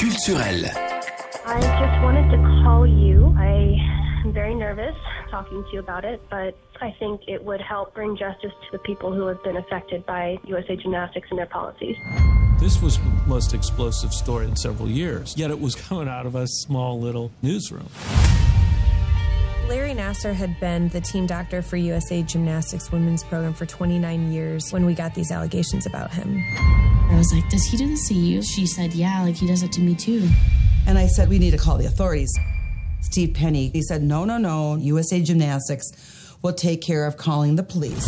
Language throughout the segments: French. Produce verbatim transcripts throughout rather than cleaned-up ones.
culturel. I just wanted to call you. I am very nervous talking to you about it, but I think it would help bring justice to the people who have been affected by U S A Gymnastics and their policies. This was the most explosive story in several years, yet it was coming out of a small little newsroom. Larry Nassar had been the team doctor for U S A Gymnastics women's program for twenty-nine years when we got these allegations about him. I was like, does he do this to you? She said, yeah, like he does it to me too. And I said, we need to call the authorities. Steve Penny, he said, no, no, no, U S A Gymnastics will take care of calling the police.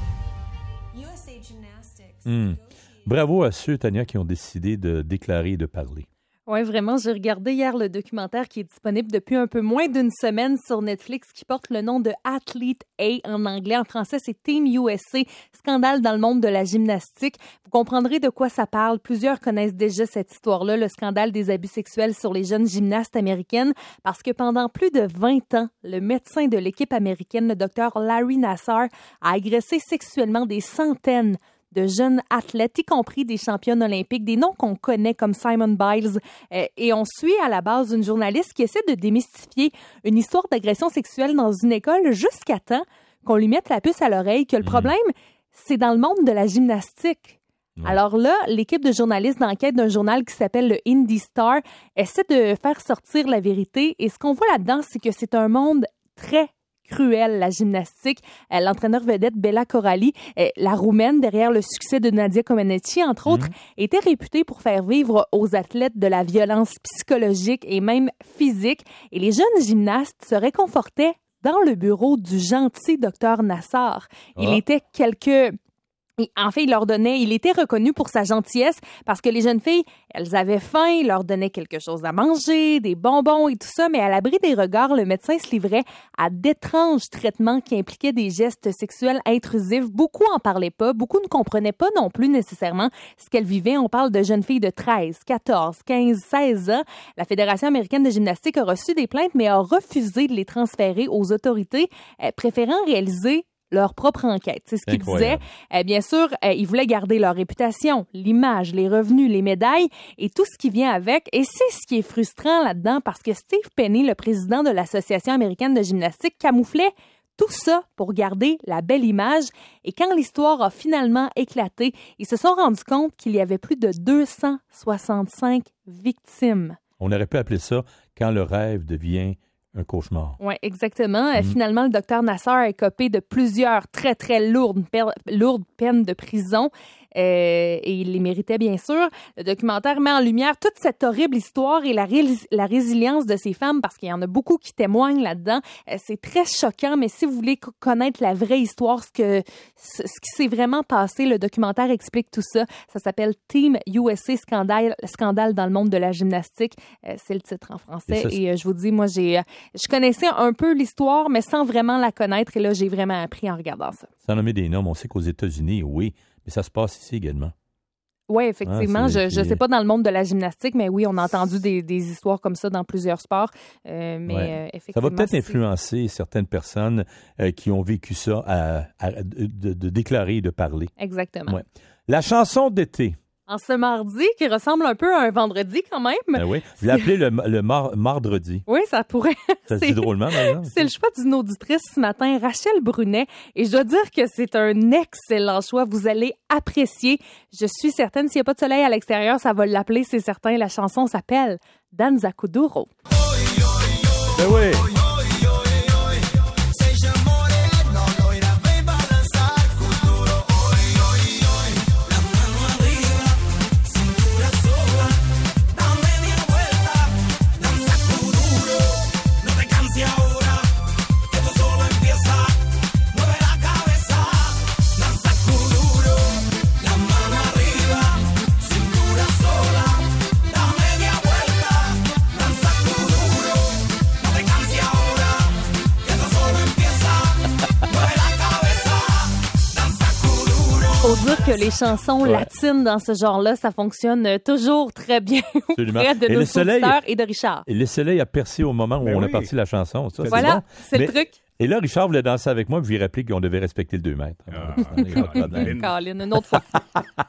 U S A Gymnastics. Mm. Bravo à ceux, Tania, qui ont décidé de déclarer et de parler. Oui, vraiment, j'ai regardé hier le documentaire qui est disponible depuis un peu moins d'une semaine sur Netflix qui porte le nom de Athlete A en anglais. En français, c'est Team U S A, scandale dans le monde de la gymnastique. Vous comprendrez de quoi ça parle. Plusieurs connaissent déjà cette histoire-là, le scandale des abus sexuels sur les jeunes gymnastes américaines, parce que pendant plus de vingt ans, le médecin de l'équipe américaine, le docteur Larry Nassar, a agressé sexuellement des centaines de jeunes athlètes, y compris des championnes olympiques, des noms qu'on connaît comme Simon Biles. Euh, et on suit à la base une journaliste qui essaie de démystifier une histoire d'agression sexuelle dans une école jusqu'à temps qu'on lui mette la puce à l'oreille, que le problème, c'est dans le monde de la gymnastique. Ouais. Alors là, l'équipe de journalistes d'enquête d'un journal qui s'appelle le Indy Star essaie de faire sortir la vérité. Et ce qu'on voit là-dedans, c'est que c'est un monde très cruel, la gymnastique. Euh, l'entraîneur vedette Bella Coralli, euh, la Roumaine derrière le succès de Nadia Comaneci, entre autres, mmh. était réputée pour faire vivre aux athlètes de la violence psychologique et même physique. Et les jeunes gymnastes se réconfortaient dans le bureau du gentil docteur Nassar. Il oh. était quelques... En fait, il leur donnait, il était reconnu pour sa gentillesse parce que les jeunes filles, elles avaient faim, il leur donnait quelque chose à manger, des bonbons et tout ça, mais à l'abri des regards, le médecin se livrait à d'étranges traitements qui impliquaient des gestes sexuels intrusifs. Beaucoup en parlaient pas, beaucoup ne comprenaient pas non plus nécessairement ce qu'elles vivaient. On parle de jeunes filles de treize, quatorze, quinze, seize ans. La Fédération américaine de gymnastique a reçu des plaintes, mais a refusé de les transférer aux autorités, préférant réaliser leur propre enquête. C'est ce qu'ils disaient. Euh, bien sûr, euh, ils voulaient garder leur réputation, l'image, les revenus, les médailles et tout ce qui vient avec. Et c'est ce qui est frustrant là-dedans parce que Steve Penny, le président de l'Association américaine de gymnastique, camouflait tout ça pour garder la belle image. Et quand l'histoire a finalement éclaté, ils se sont rendus compte qu'il y avait plus de deux cent soixante-cinq victimes. On aurait pu appeler ça « quand le rêve devient un cauchemar ». Oui, exactement. Mmh. Finalement, le docteur Nassar a écopé de plusieurs très, très lourdes, per- lourdes peines de prison. Euh, et il les méritait, bien sûr. Le documentaire met en lumière toute cette horrible histoire et la, ré- la résilience de ces femmes, parce qu'il y en a beaucoup qui témoignent là-dedans. Euh, c'est très choquant, mais si vous voulez co- connaître la vraie histoire, ce, que, ce, ce qui s'est vraiment passé, le documentaire explique tout ça. Ça s'appelle Team U S A Scandale, scandale dans le monde de la gymnastique. Euh, c'est le titre en français. Et, ça, et euh, je vous dis, moi, j'ai, euh, je connaissais un peu l'histoire, mais sans vraiment la connaître. Et là, j'ai vraiment appris en regardant ça. Sans nommer des noms, on sait qu'aux États-Unis, oui, mais ça se passe ici également. Oui, effectivement. Ah, je ne sais pas dans le monde de la gymnastique, mais oui, on a entendu des, des histoires comme ça dans plusieurs sports. Euh, mais ouais. euh, effectivement, ça va peut-être c'est... influencer certaines personnes euh, qui ont vécu ça à, à, de, de déclarer et de parler. Exactement. Ouais. La chanson d'été. En ce mardi, qui ressemble un peu à un vendredi quand même. Ben oui, je l'ai appelé le, le mar, mardredi. Oui, ça pourrait. Ça se dit drôlement, maintenant. C'est le choix d'une auditrice ce matin, Rachel Brunet. Et je dois dire que c'est un excellent choix. Vous allez apprécier. Je suis certaine, s'il n'y a pas de soleil à l'extérieur, ça va l'appeler, c'est certain. La chanson s'appelle Danza Kuduro. Ben oui. Faut dire que les chansons ouais. latines dans ce genre-là, ça fonctionne toujours très bien auprès de nos auditeurs et de Richard. Et le soleil a percé au moment où ben on oui. a parti la chanson. Ça, voilà, c'est, bon. c'est Mais, le truc. Et là, Richard voulait danser avec moi, puis j'ai rappelé qu'on devait respecter le deux mètres. Ah, Colin, une autre fois.